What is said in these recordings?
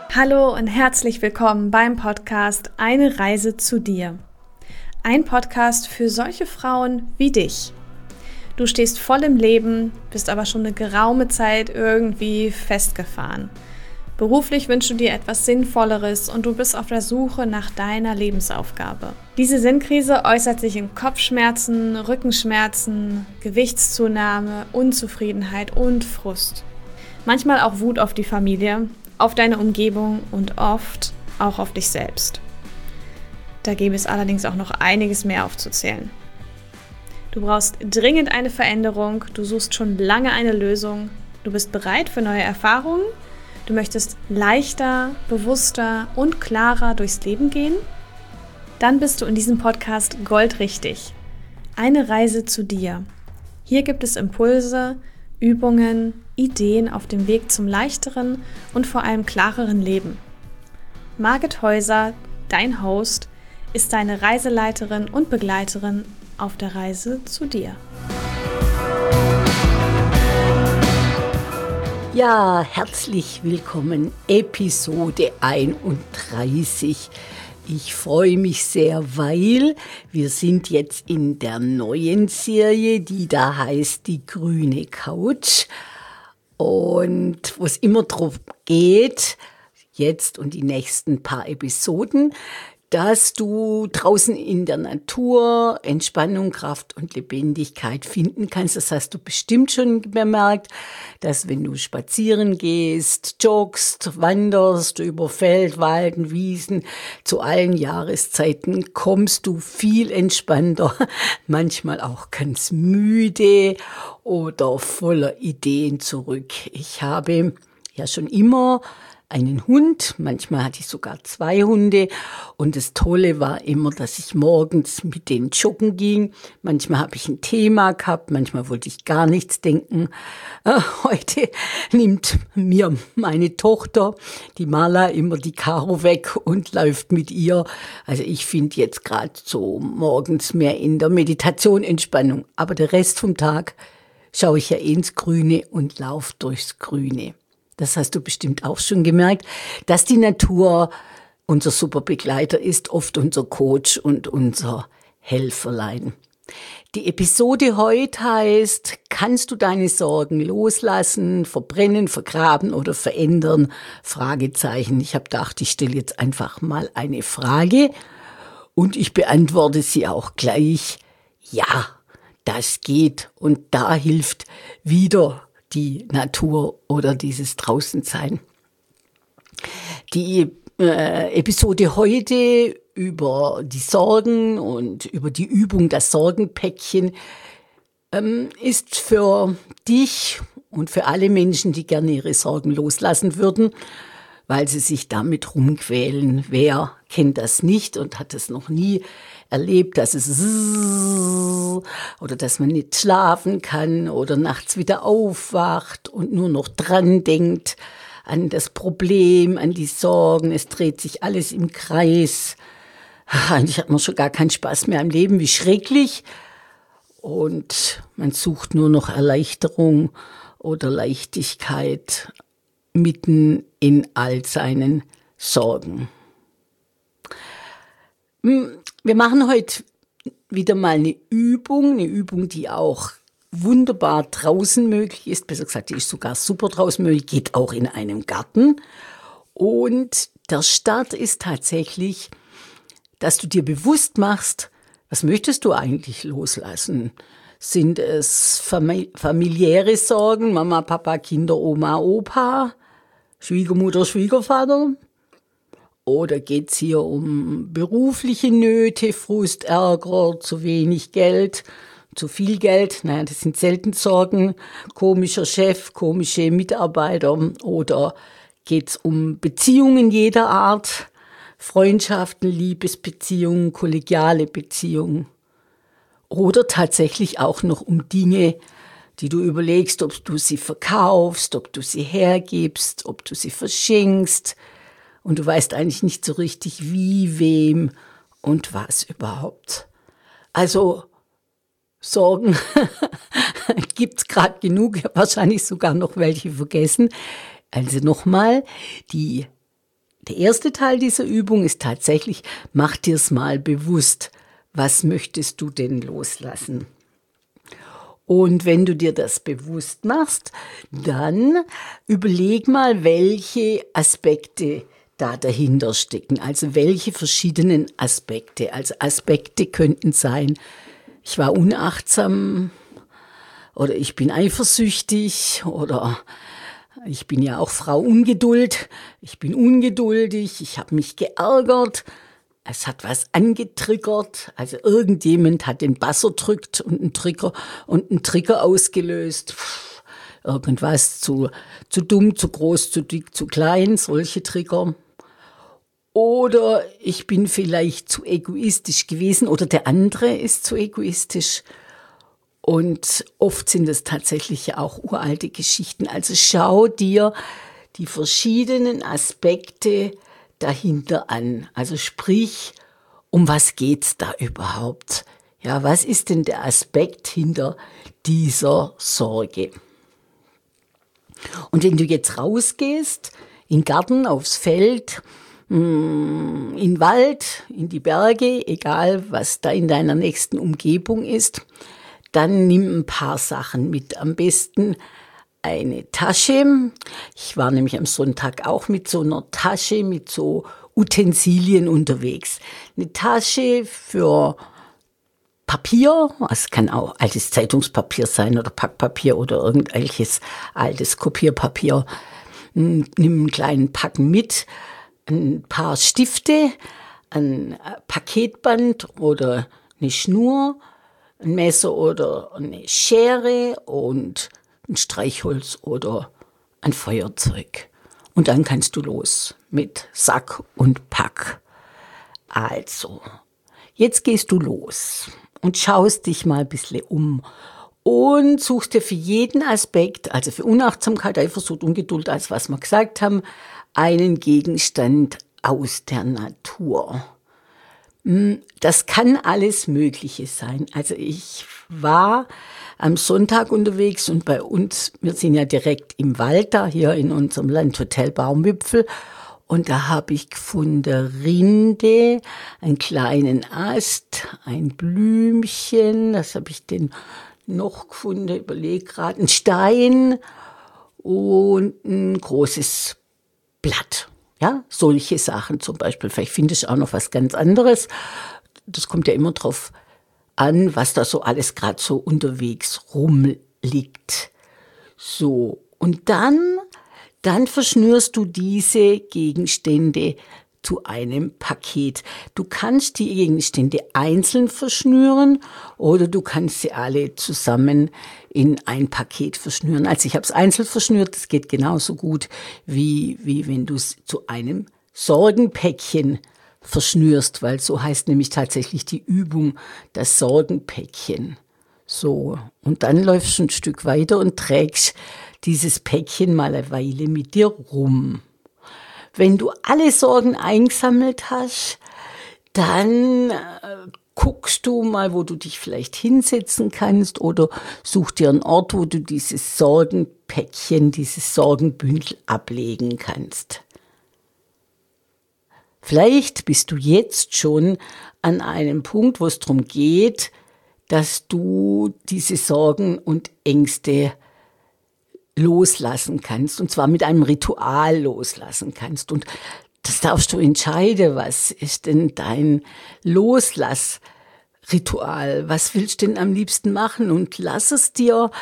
Hallo und herzlich willkommen beim Podcast Eine Reise zu dir. Ein Podcast für solche Frauen wie dich. Du stehst voll im Leben, bist aber schon eine geraume Zeit irgendwie festgefahren. Beruflich wünschst du dir etwas Sinnvolleres und du bist auf der Suche nach deiner Lebensaufgabe. Diese Sinnkrise äußert sich in Kopfschmerzen, Rückenschmerzen, Gewichtszunahme, Unzufriedenheit und Frust. Manchmal auch Wut auf die Familie, auf deine Umgebung und oft auch auf dich selbst. Da gäbe es allerdings auch noch einiges mehr aufzuzählen. Du brauchst dringend eine Veränderung, du suchst schon lange eine Lösung, du bist bereit für neue Erfahrungen, du möchtest leichter, bewusster und klarer durchs Leben gehen? Dann bist du in diesem Podcast goldrichtig. Eine Reise zu dir. Hier gibt es Impulse, Übungen, Ideen auf dem Weg zum leichteren und vor allem klareren Leben. Margit Häuser, dein Host, ist deine Reiseleiterin und Begleiterin auf der Reise zu dir. Ja, herzlich willkommen, Episode 31. Ich freue mich sehr, weil wir sind jetzt in der neuen Serie, die da heißt Die grüne Couch. Und wo es immer darum geht, jetzt und die nächsten paar Episoden, dass du draußen in der Natur Entspannung, Kraft und Lebendigkeit finden kannst. Das hast du bestimmt schon bemerkt, dass wenn du spazieren gehst, joggst, wanderst über Feld, Wald und Wiesen, zu allen Jahreszeiten kommst du viel entspannter, manchmal auch ganz müde oder voller Ideen zurück. Ich habe ja schon immer einen Hund, manchmal hatte ich sogar 2 Hunde und das Tolle war immer, dass ich morgens mit denen joggen ging. Manchmal habe ich ein Thema gehabt, manchmal wollte ich gar nichts denken. Heute nimmt mir meine Tochter, die Marla, immer die Karo weg und läuft mit ihr. Also ich finde jetzt gerade so morgens mehr in der Meditation Entspannung, aber der Rest vom Tag schaue ich ja ins Grüne und laufe durchs Grüne. Das hast du bestimmt auch schon gemerkt, dass die Natur unser super Begleiter ist, oft unser Coach und unser Helferlein. Die Episode heute heißt, kannst du deine Sorgen loslassen, verbrennen, vergraben oder verändern? Fragezeichen. Ich habe gedacht, ich stelle jetzt einfach mal eine Frage und ich beantworte sie auch gleich. Ja, das geht und da hilft wieder die Natur oder dieses Draußensein. Die Episode heute über die Sorgen und über die Übung das Sorgenpäckchen ist für dich und für alle Menschen, die gerne ihre Sorgen loslassen würden, weil sie sich damit rumquälen. Wer kennt das nicht und hat es noch nie erlebt, dass es oder dass man nicht schlafen kann oder nachts wieder aufwacht und nur noch dran denkt an das Problem, an die Sorgen. Es dreht sich alles im Kreis. Eigentlich hat man schon gar keinen Spaß mehr am Leben, wie schrecklich. Und man sucht nur noch Erleichterung oder Leichtigkeit mitten in all seinen Sorgen. Wir machen heute wieder mal eine Übung, die auch wunderbar draußen möglich ist. Besser gesagt, die ist sogar super draußen möglich, geht auch in einem Garten. Und der Start ist tatsächlich, dass du dir bewusst machst, was möchtest du eigentlich loslassen? Sind es familiäre Sorgen, Mama, Papa, Kinder, Oma, Opa, Schwiegermutter, Schwiegervater? Oder geht's hier um berufliche Nöte, Frust, Ärger, zu wenig Geld, zu viel Geld? Naja, das sind selten Sorgen. Komischer Chef, komische Mitarbeiter. Oder geht's um Beziehungen jeder Art? Freundschaften, Liebesbeziehungen, kollegiale Beziehungen. Oder tatsächlich auch noch um Dinge, die du überlegst, ob du sie verkaufst, ob du sie hergibst, ob du sie verschenkst. Und du weißt eigentlich nicht so richtig, wie, wem und was überhaupt. Also Sorgen gibt's gerade genug, wahrscheinlich sogar noch welche vergessen. Also nochmal, die der erste Teil dieser Übung ist tatsächlich, mach dir es mal bewusst, was möchtest du denn loslassen? Und wenn du dir das bewusst machst, dann überleg mal, welche Aspekte da dahinter stecken. Also welche verschiedenen Aspekte. Also Aspekte könnten sein, ich war unachtsam oder ich bin eifersüchtig oder ich bin ja auch Frau Ungeduld. Ich bin ungeduldig, ich habe mich geärgert. Es hat was angetriggert, also irgendjemand hat den Buzzer drückt und einen Trigger ausgelöst. Irgendwas zu dumm, zu groß, zu dick, zu klein, solche Trigger. Oder ich bin vielleicht zu egoistisch gewesen oder der andere ist zu egoistisch. Und oft sind es tatsächlich ja auch uralte Geschichten. Also schau dir die verschiedenen Aspekte dahinter an. Also sprich, um was geht's da überhaupt? Ja, was ist denn der Aspekt hinter dieser Sorge? Und wenn du jetzt rausgehst, in den Garten, aufs Feld, in den Wald, in die Berge, egal was da in deiner nächsten Umgebung ist, dann nimm ein paar Sachen mit. Am besten eine Tasche. Ich war nämlich am Sonntag auch mit so einer Tasche, mit so Utensilien unterwegs. Eine Tasche für Papier, es kann auch altes Zeitungspapier sein oder Packpapier oder irgendwelches altes Kopierpapier. Nimm einen kleinen Packen mit, ein paar Stifte, ein Paketband oder eine Schnur, ein Messer oder eine Schere und ein Streichholz oder ein Feuerzeug. Und dann kannst du los mit Sack und Pack. Also, jetzt gehst du los und schaust dich mal ein bisschen um und suchst dir für jeden Aspekt, also für Unachtsamkeit, Eifersucht, Ungeduld, als was wir gesagt haben, einen Gegenstand aus der Natur. Das kann alles Mögliche sein. Also ich war am Sonntag unterwegs und bei uns, wir sind ja direkt im Wald da, hier in unserem Landhotel Baumwipfel. Und da habe ich gefunden Rinde, einen kleinen Ast, ein Blümchen, das habe ich denn noch gefunden, überlege gerade, ein Stein und ein großes Blatt. Ja, solche Sachen zum Beispiel. Vielleicht findest du auch noch was ganz anderes. Das kommt ja immer drauf an, was da so alles gerade so unterwegs rumliegt. So, und dann verschnürst du diese Gegenstände zu einem Paket. Du kannst die Gegenstände einzeln verschnüren oder du kannst sie alle zusammen in ein Paket verschnüren. Also ich habe es einzeln verschnürt, das geht genauso gut, wie wenn du es zu einem Sorgenpäckchen verschnürst, weil so heißt nämlich tatsächlich die Übung, das Sorgenpäckchen. So, und dann läufst du ein Stück weiter und trägst dieses Päckchen mal eine Weile mit dir rum. Wenn du alle Sorgen eingesammelt hast, dann guckst du mal, wo du dich vielleicht hinsetzen kannst oder such dir einen Ort, wo du dieses Sorgenpäckchen, dieses Sorgenbündel ablegen kannst. Vielleicht bist du jetzt schon an einem Punkt, wo es darum geht, dass du diese Sorgen und Ängste loslassen kannst, und zwar mit einem Ritual loslassen kannst. Und das darfst du entscheiden, was ist denn dein Loslassritual? Was willst du denn am liebsten machen? Und lass es dir,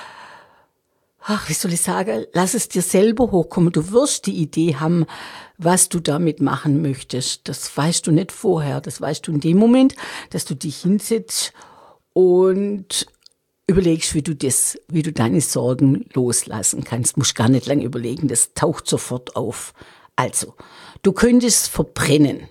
lass es dir selber hochkommen. Du wirst die Idee haben, was du damit machen möchtest. Das weißt du nicht vorher. Das weißt du in dem Moment, dass du dich hinsetzt und überlegst, wie du deine Sorgen loslassen kannst. Musst gar nicht lange überlegen, das taucht sofort auf. Also, du könntest verbrennen.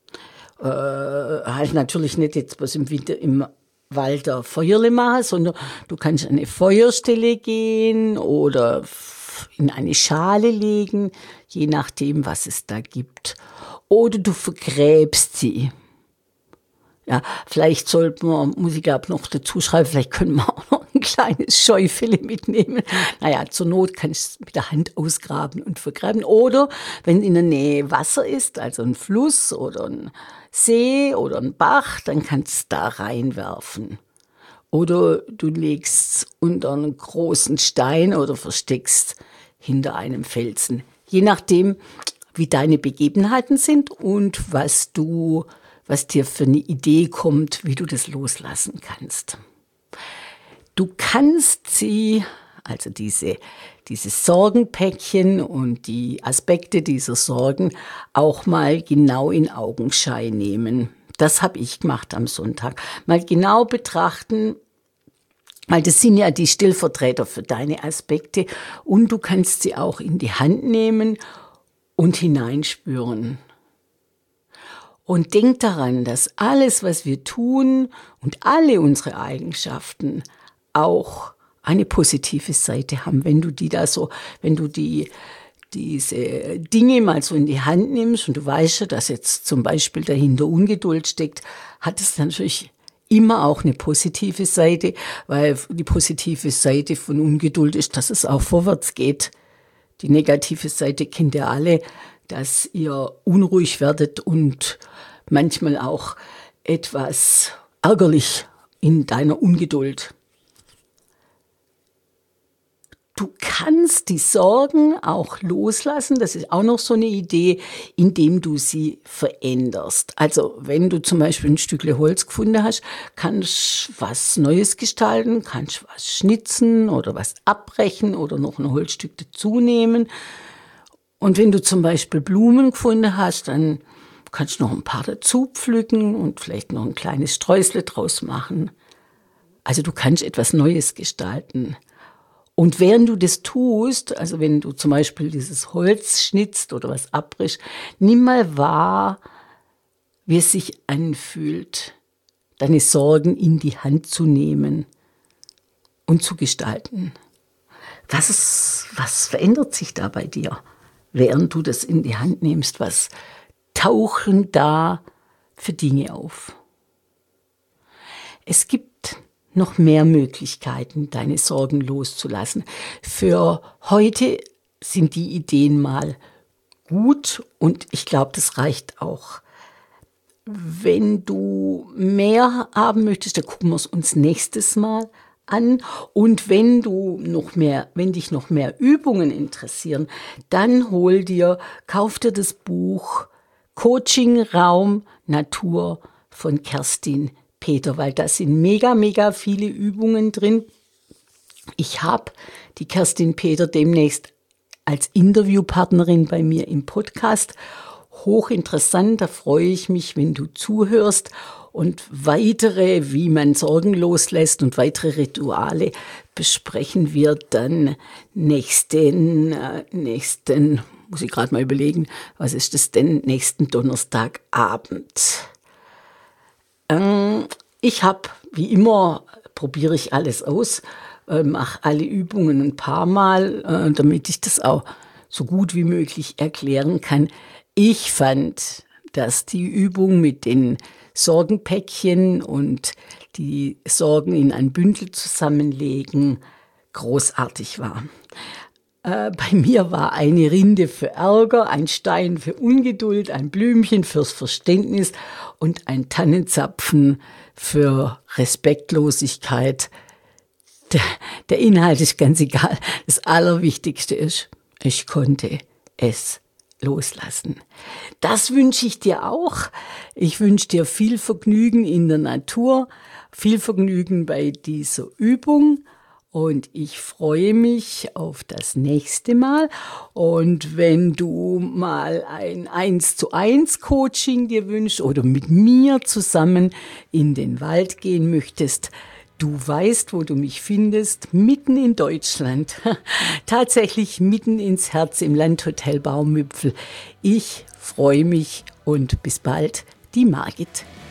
Halt natürlich nicht jetzt was im Winter im Wald ein Feuerle machen, sondern du kannst an eine Feuerstelle gehen oder in eine Schale legen, je nachdem, was es da gibt. Oder du vergräbst sie. Ja, vielleicht muss ich glaube noch dazu schreiben, vielleicht können wir auch noch ein kleines Schäufele mitnehmen. Naja, zur Not kannst du mit der Hand ausgraben und vergraben. Oder wenn in der Nähe Wasser ist, also ein Fluss oder ein See oder ein Bach, dann kannst du da reinwerfen. Oder du legst unter einen großen Stein oder versteckst hinter einem Felsen. Je nachdem, wie deine Begebenheiten sind und was dir für eine Idee kommt, wie du das loslassen kannst. Du kannst sie, also diese Sorgenpäckchen und die Aspekte dieser Sorgen auch mal genau in Augenschein nehmen. Das habe ich gemacht am Sonntag. Mal genau betrachten, weil das sind ja die Stellvertreter für deine Aspekte und du kannst sie auch in die Hand nehmen und hineinspüren. Und denk daran, dass alles, was wir tun und alle unsere Eigenschaften auch eine positive Seite haben. Wenn du diese Dinge mal so in die Hand nimmst und du weißt ja, dass jetzt zum Beispiel dahinter Ungeduld steckt, hat es natürlich immer auch eine positive Seite, weil die positive Seite von Ungeduld ist, dass es auch vorwärts geht. Die negative Seite kennt ihr alle, dass ihr unruhig werdet und manchmal auch etwas ärgerlich in deiner Ungeduld. Du kannst die Sorgen auch loslassen, das ist auch noch so eine Idee, indem du sie veränderst. Also wenn du zum Beispiel ein Stückle Holz gefunden hast, kannst du was Neues gestalten, kannst was schnitzen oder was abbrechen oder noch ein Holzstück dazu nehmen. Und wenn du zum Beispiel Blumen gefunden hast, dann kannst du noch ein paar dazu pflücken und vielleicht noch ein kleines Sträusle draus machen. Also du kannst etwas Neues gestalten. Und während du das tust, also wenn du zum Beispiel dieses Holz schnitzt oder was abbrichst, nimm mal wahr, wie es sich anfühlt, deine Sorgen in die Hand zu nehmen und zu gestalten. Was verändert sich da bei dir, während du das in die Hand nimmst? Was tauchen da für Dinge auf? Es gibt noch mehr Möglichkeiten, deine Sorgen loszulassen. Für heute sind die Ideen mal gut und ich glaube, das reicht auch. Wenn du mehr haben möchtest, dann gucken wir es uns nächstes Mal an. Und wenn dich noch mehr Übungen interessieren, dann kauf dir das Buch Coaching Raum Natur von Kerstin Peter, weil da sind mega, mega viele Übungen drin. Ich habe die Kerstin Peter demnächst als Interviewpartnerin bei mir im Podcast. Hochinteressant, da freue ich mich, wenn du zuhörst. Und wie man Sorgen loslässt und weitere Rituale besprechen wir dann nächsten, muss ich gerade mal überlegen, was ist das denn, nächsten Donnerstagabend. Ich probiere ich alles aus, mache alle Übungen ein paar Mal, damit ich das auch so gut wie möglich erklären kann. Ich fand, dass die Übung mit den Sorgenpäckchen und die Sorgen in ein Bündel zusammenlegen großartig war. Bei mir war eine Rinde für Ärger, ein Stein für Ungeduld, ein Blümchen fürs Verständnis und ein Tannenzapfen für Respektlosigkeit. Der Inhalt ist ganz egal. Das Allerwichtigste ist, ich konnte es loslassen. Das wünsche ich dir auch. Ich wünsche dir viel Vergnügen in der Natur, viel Vergnügen bei dieser Übung. Und ich freue mich auf das nächste Mal. Und wenn du mal ein 1:1 Coaching dir wünschst oder mit mir zusammen in den Wald gehen möchtest, du weißt, wo du mich findest, mitten in Deutschland. Tatsächlich mitten ins Herz im Landhotel Baumüpfel. Ich freue mich und bis bald, die Margit.